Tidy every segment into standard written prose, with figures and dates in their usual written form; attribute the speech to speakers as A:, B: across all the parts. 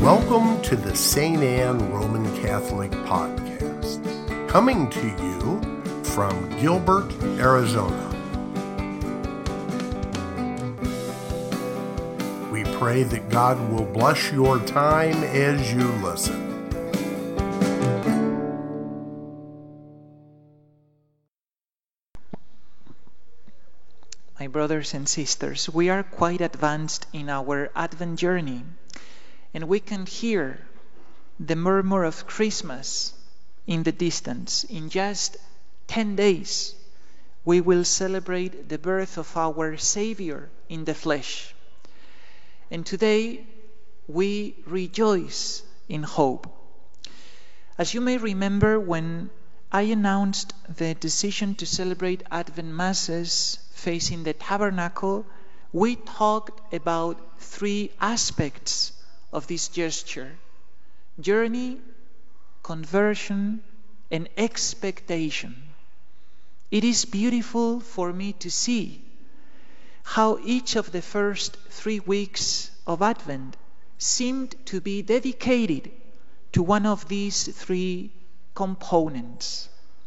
A: Welcome to the St. Anne Roman Catholic Podcast, coming to you from Gilbert, Arizona. We pray that God will bless your time as you listen.
B: My brothers and sisters, we are quite advanced in our Advent journey, and we can hear the murmur of Christmas in the distance. In just 10 days, we will celebrate the birth of our Savior in the flesh. And today, we rejoice in hope. As you may remember, when I announced the decision to celebrate Advent Masses facing the tabernacle, we talked about three aspects of this gesture: journey, conversion, and expectation. It is beautiful for me to see how each of the first 3 weeks of Advent seemed to be dedicated to one of these three components.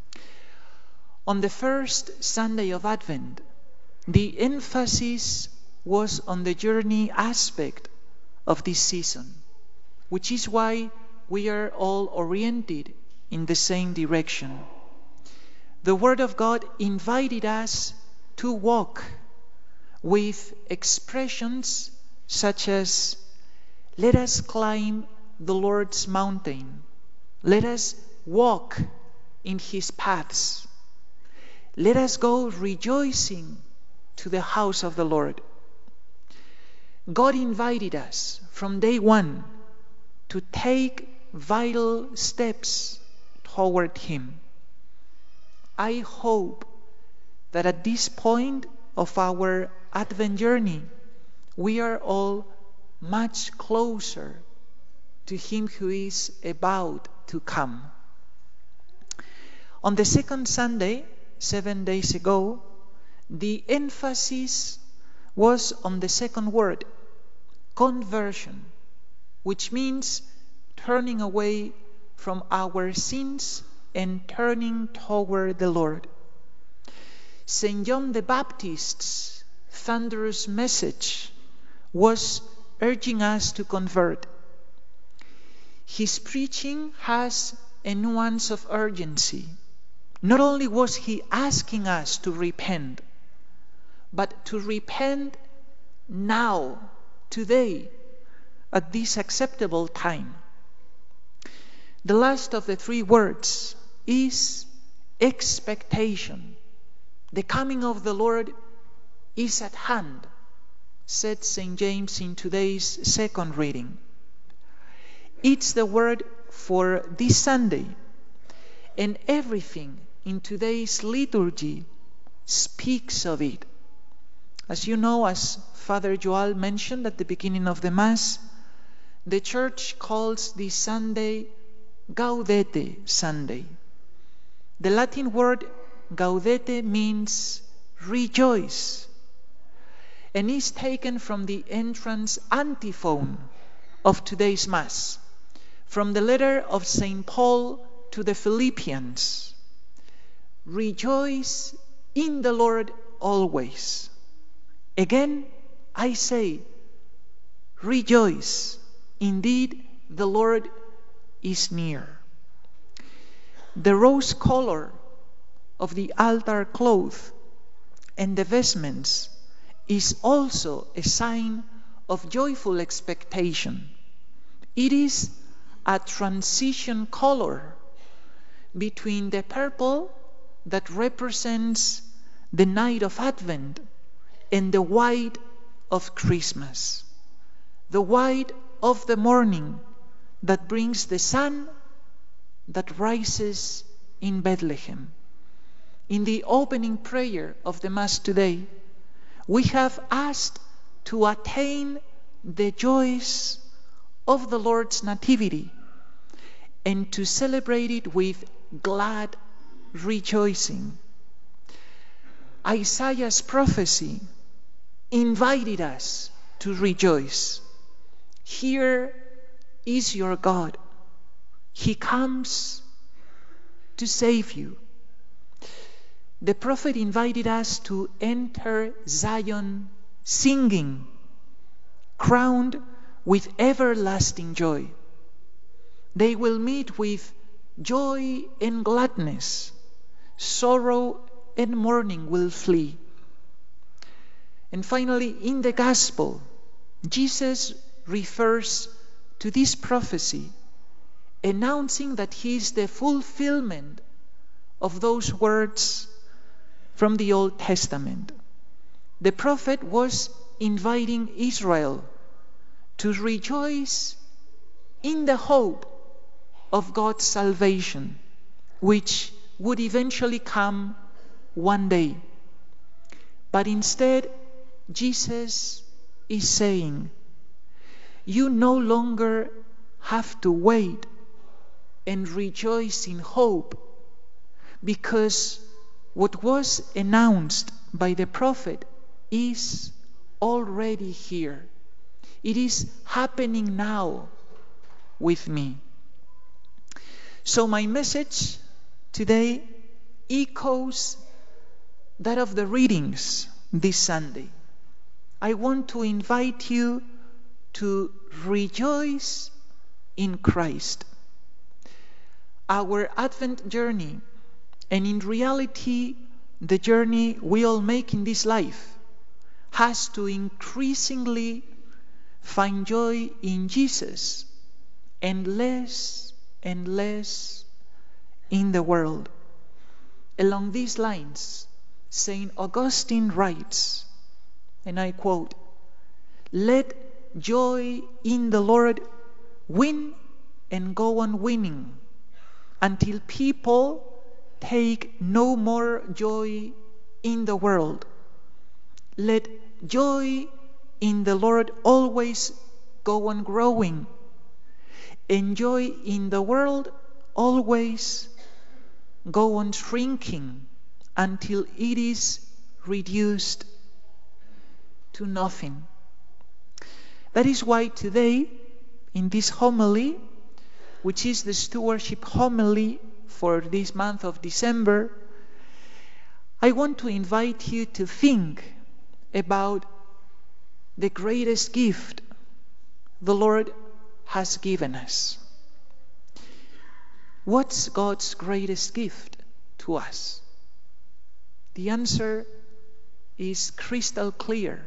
B: On the first Sunday of Advent, the emphasis was on the journey aspect of this season, which is why we are all oriented in the same direction. The Word of God invited us to walk with expressions such as, "Let us climb the Lord's mountain. Let us walk in His paths. Let us go rejoicing to the house of the Lord." God invited us from day one to take vital steps toward Him. I hope that at this point of our Advent journey, we are all much closer to Him who is about to come. On the second Sunday, 7 days ago, the emphasis was on the second word, conversion, which means turning away from our sins and turning toward the Lord. St. John the Baptist's thunderous message was urging us to convert. His preaching has a nuance of urgency. Not only was he asking us to repent, but to repent now, today, at this acceptable time. The last of the three words is expectation. The coming of the Lord is at hand, said St. James in today's second reading. It's the word for this Sunday, and everything in today's liturgy speaks of it. As you know, as Father Joel mentioned at the beginning of the Mass, the Church calls this Sunday Gaudete Sunday. The Latin word gaudete means rejoice, and is taken from the entrance antiphon of today's Mass, from the letter of St. Paul to the Philippians. Rejoice in the Lord always. Again, I say, rejoice. Indeed, the Lord is near. The rose color of the altar cloth and the vestments is also a sign of joyful expectation. It is a transition color between the purple that represents the night of Advent and the white of Christmas, the white of the morning that brings the sun that rises in Bethlehem. In the opening prayer of the Mass today, we have asked to attain the joys of the Lord's Nativity and to celebrate it with glad rejoicing. Isaiah's prophecy invited us to rejoice. Hear is your God. He comes to save you. The prophet invited us to enter Zion singing, crowned with everlasting joy. They will meet with joy and gladness. Sorrow and mourning will flee. And finally, in the gospel, Jesus refers to this prophecy, announcing that he is the fulfillment of those words from the Old Testament. The prophet was inviting Israel to rejoice in the hope of God's salvation, which would eventually come one day. But instead, Jesus is saying, you no longer have to wait and rejoice in hope, because what was announced by the prophet is already here. It is happening now with me. So my message today echoes that of the readings this Sunday. I want to invite you to rejoice in Christ. Our Advent journey, and in reality the journey we all make in this life, has to increasingly find joy in Jesus and less in the world. Along these lines, St. Augustine writes, and I quote, "Let joy in the Lord win and go on winning until people take no more joy in the world. Let joy in the Lord always go on growing, and joy in the world always go on shrinking until it is reduced to nothing." That is why today, in this homily, which is the stewardship homily for this month of December, I want to invite you to think about the greatest gift the Lord has given us. What's God's greatest gift to us? The answer is crystal clear.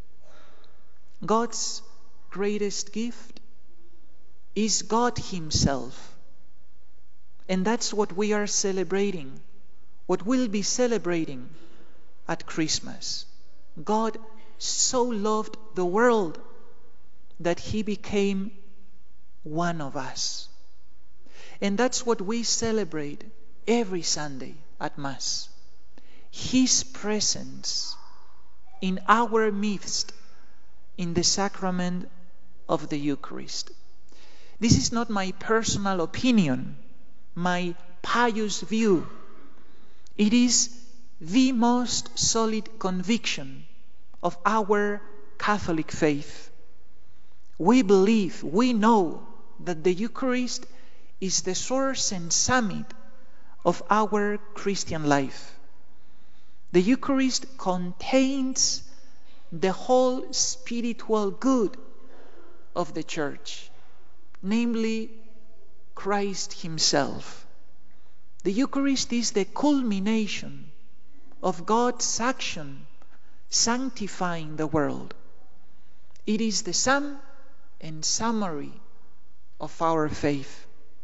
B: God's greatest gift is God Himself. And that's what we are celebrating, what we'll be celebrating at Christmas. God so loved the world that He became one of us. And that's what we celebrate every Sunday at Mass. His presence in our midst in the sacrament of the Eucharist. This is not my personal opinion, my pious view. It is the most solid conviction of our Catholic faith. We believe, we know that the Eucharist is the source and summit of our Christian life. The Eucharist contains the whole spiritual good of the Church, namely Christ Himself. The Eucharist is the culmination of God's action sanctifying the world. It is the sum and summary of our faith.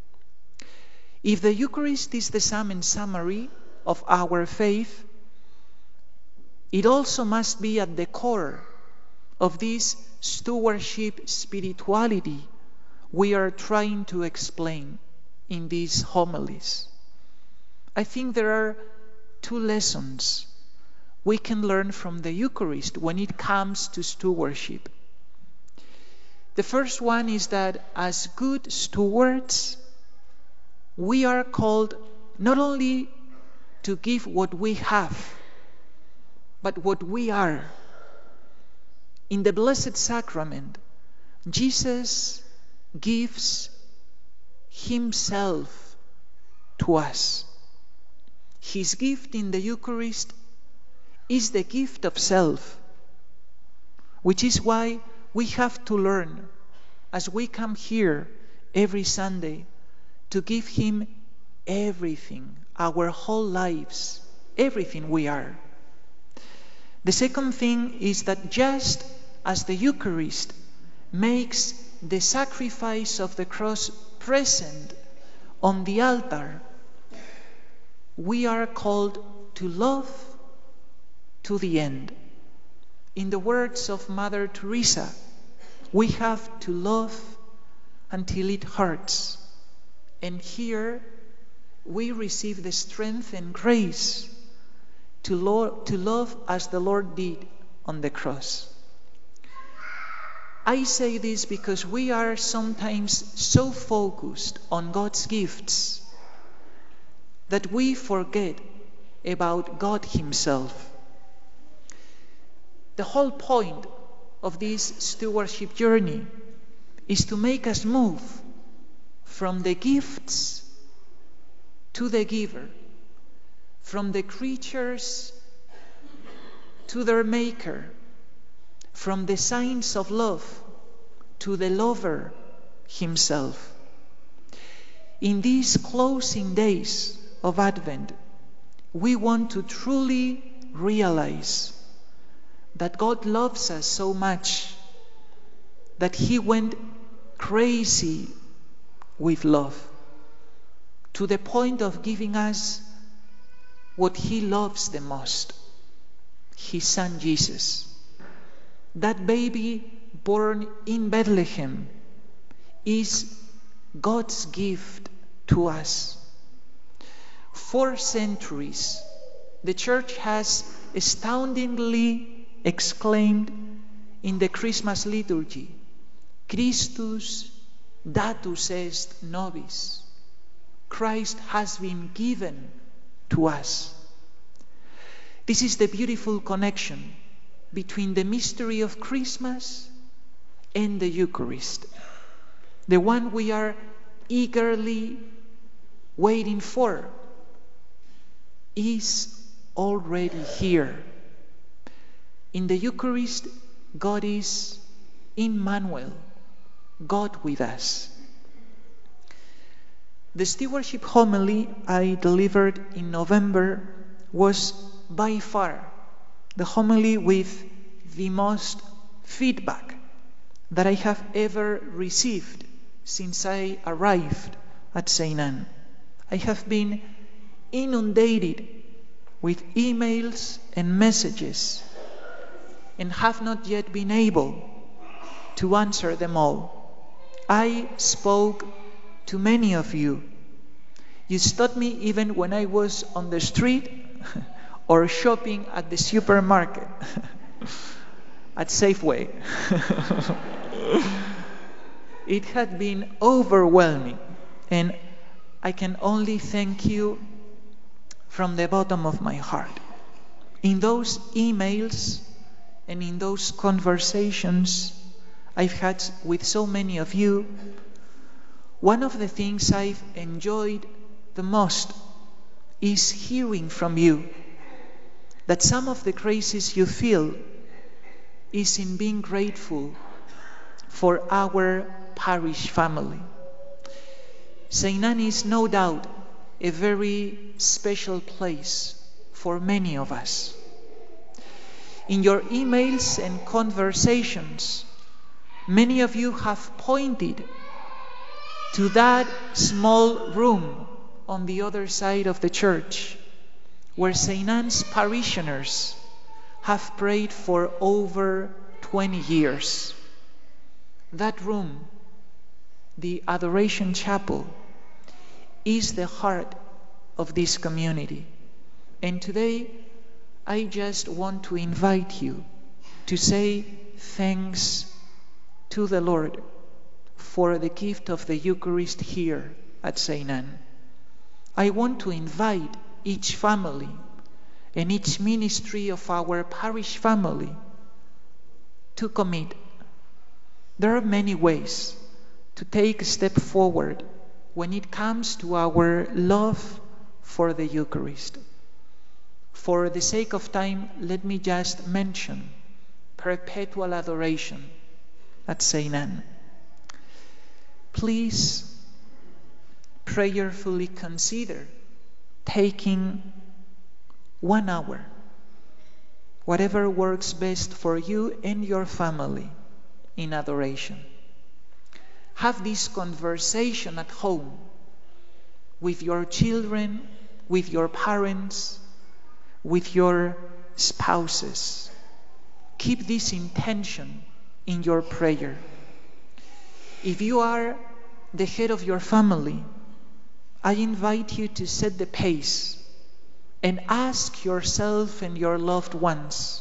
B: If the Eucharist is the sum and summary of our faith, it also must be at the core of this stewardship spirituality we are trying to explain in these homilies. I think there are two lessons we can learn from the Eucharist when it comes to stewardship. The first one is that as good stewards, we are called not only to give what we have, but what we are. In the Blessed Sacrament, Jesus gives himself to us. His gift in the Eucharist is the gift of self, which is why we have to learn, as we come here every Sunday, to give him everything, our whole lives, everything we are. The second thing is that just as the Eucharist makes the sacrifice of the cross present on the altar, we are called to love to the end. In the words of Mother Teresa, we have to love until it hurts. And here we receive the strength and grace to love as the Lord did on the cross. I say this because we are sometimes so focused on God's gifts that we forget about God himself. The whole point of this stewardship journey is to make us move from the gifts to the giver, from the creatures to their maker, from the signs of love to the lover himself. In these closing days of Advent, we want to truly realize that God loves us so much that he went crazy with love, to the point of giving us what he loves the most, his son Jesus. That baby born in Bethlehem is God's gift to us. 4 centuries, the Church has astoundingly exclaimed in the Christmas liturgy, Christus datus est nobis. Christ has been given to us. This is the beautiful connection between the mystery of Christmas and the Eucharist, the one we are eagerly waiting for is already here. In the Eucharist, God is Immanuel, God with us. The stewardship homily I delivered in November was by far the homily with the most feedback that I have ever received since I arrived at St. Anne. I have been inundated with emails and messages and have not yet been able to answer them all. I spoke to many of you. You stopped me even when I was on the street or shopping at the supermarket, at Safeway. It had been overwhelming, and I can only thank you from the bottom of my heart. In those emails and in those conversations I've had with so many of you, one of the things I've enjoyed the most is hearing from you that some of the graces you feel is in being grateful for our parish family. St. Anne is no doubt a very special place for many of us. In your emails and conversations, many of you have pointed to that small room on the other side of the church where St. Anne's parishioners have prayed for over 20 years. That room, the Adoration Chapel, is the heart of this community. And today, I just want to invite you to say thanks to the Lord for the gift of the Eucharist here at St. Anne. I want to invite each family and each ministry of our parish family to commit. There are many ways to take a step forward when it comes to our love for the Eucharist. For the sake of time, let me just mention perpetual adoration at St. Anne. Please prayerfully consider taking 1 hour, whatever works best for you and your family, in adoration. Have this conversation at home with your children, with your parents, with your spouses. Keep this intention in your prayer. If you are the head of your family, I invite you to set the pace and ask yourself and your loved ones,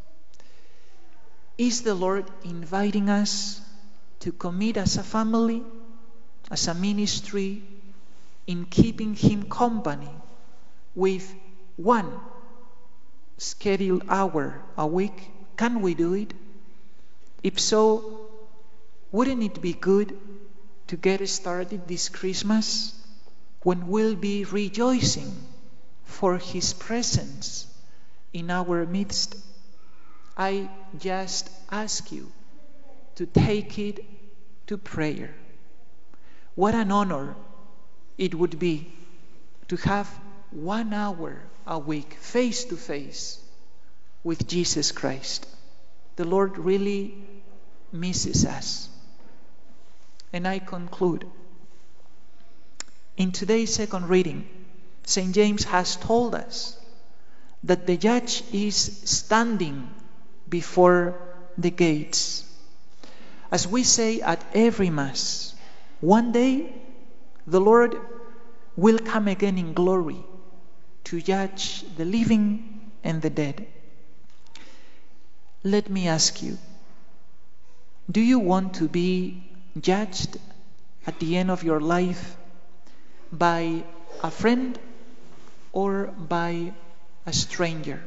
B: is the Lord inviting us to commit as a family, as a ministry, in keeping Him company with 1 scheduled hour a week? Can we do it? If so, wouldn't it be good to get started this Christmas when we'll be rejoicing for His presence in our midst? I just ask you to take it to prayer. What an honor it would be to have 1 hour a week face to face with Jesus Christ. The Lord really misses us. And I conclude. In today's second reading, St. James has told us that the judge is standing before the gates. As we say at every Mass, one day the Lord will come again in glory to judge the living and the dead. Let me ask you, do you want to be judged at the end of your life by a friend or by a stranger?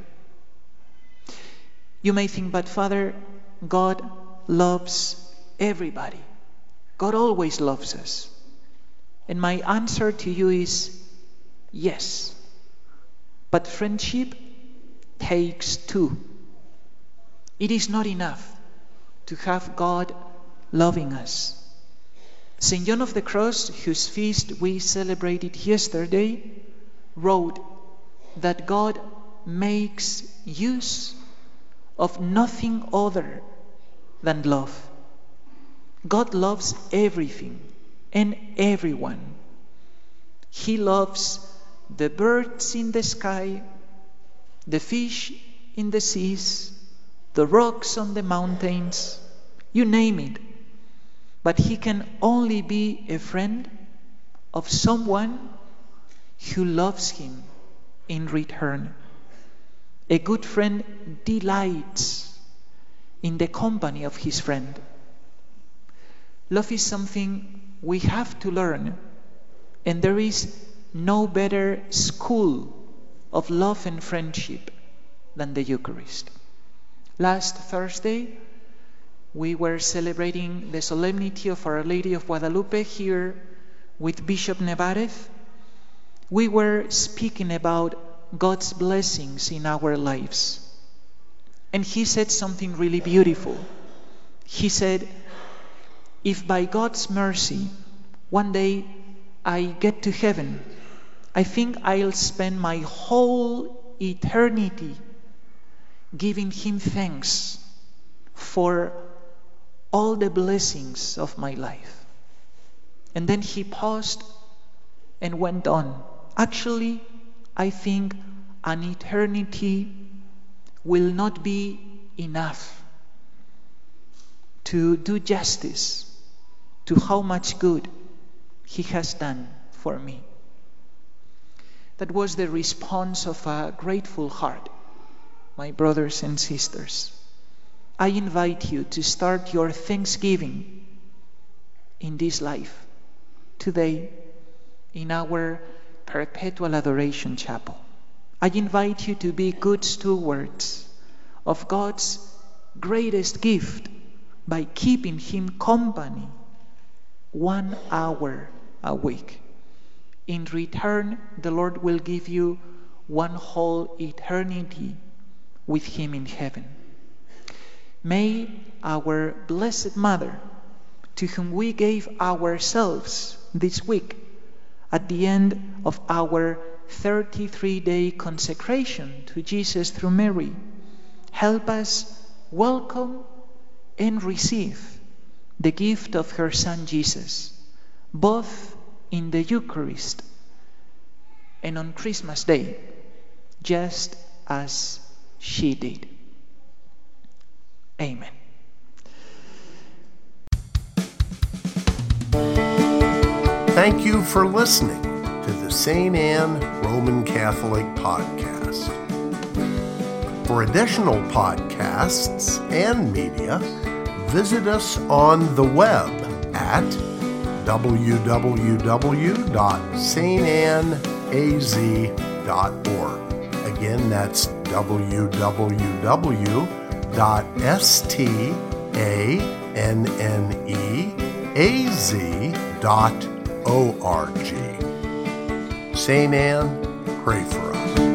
B: You may think, but Father, God loves everybody. God always loves us. And my answer to you is yes. But friendship takes 2. It is not enough to have God loving us. St. John of the Cross, whose feast we celebrated yesterday, wrote that God makes use of nothing other than love. God loves everything and everyone. He loves the birds in the sky, the fish in the seas, the rocks on the mountains, you name it. But He can only be a friend of someone who loves Him in return. A good friend delights in the company of his friend. Love is something we have to learn, and there is no better school of love and friendship than the Eucharist. Last Thursday, we were celebrating the solemnity of Our Lady of Guadalupe here with Bishop Nevarez. We were speaking about God's blessings in our lives. And he said something really beautiful. He said, if by God's mercy one day I get to heaven, I think I'll spend my whole eternity giving Him thanks for all the blessings of my life. And then he paused and went on. Actually, I think an eternity will not be enough to do justice to how much good He has done for me. That was the response of a grateful heart, my brothers and sisters. I invite you to start your thanksgiving in this life, today, in our Perpetual Adoration Chapel. I invite you to be good stewards of God's greatest gift by keeping Him company 1 hour a week. In return, the Lord will give you one whole eternity with Him in heaven. May our Blessed Mother, to whom we gave ourselves this week at the end of our 33-day consecration to Jesus through Mary, help us welcome and receive the gift of her Son Jesus, both in the Eucharist and on Christmas Day, just as she did. Amen.
A: Thank you for listening to the St. Anne Roman Catholic Podcast. For additional podcasts and media, visit us on the web at www.stanneaz.org. Again, that's www.stanneaz.org. St. Anne, pray for us.